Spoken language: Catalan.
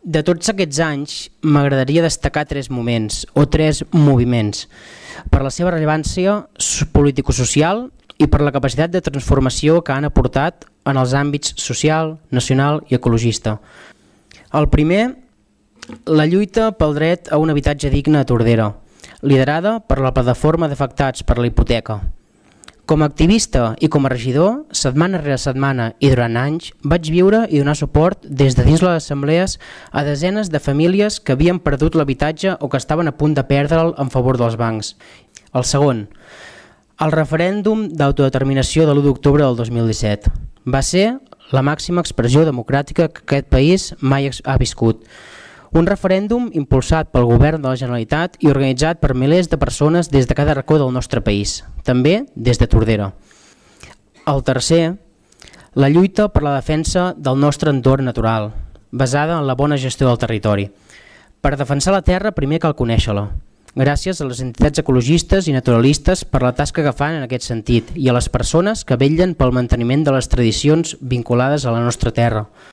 De tots aquests anys, m'agradaria destacar tres moments o tres moviments per la seva rellevància político-social i per la capacitat de transformació que han aportat en els àmbits social, nacional i ecologista. El primer, la lluita pel dret a un habitatge digne a Tordera, liderada per la plataforma d'afectats per la hipoteca. Com a activista i com a regidor, setmana rere setmana i durant anys, vaig viure i donar suport des de dins les assemblees a desenes de famílies que havien perdut l'habitatge o que estaven a punt de perdre'l en favor dels bancs. El segon, el referèndum d'autodeterminació de l'1 d'octubre del 2017. Va ser la màxima expressió democràtica que aquest país mai ha viscut. Un referèndum impulsat pel govern de la Generalitat i organitzat per milers de persones des de cada racó del nostre país, també des de Tordera. El tercer, la lluita per la defensa del nostre entorn natural, basada en la bona gestió del territori. Per defensar la terra primer cal conèixer-la. Gràcies a les entitats ecologistes i naturalistes per la tasca que fan en aquest sentit i a les persones que vetllen pel manteniment de les tradicions vinculades a la nostra terra.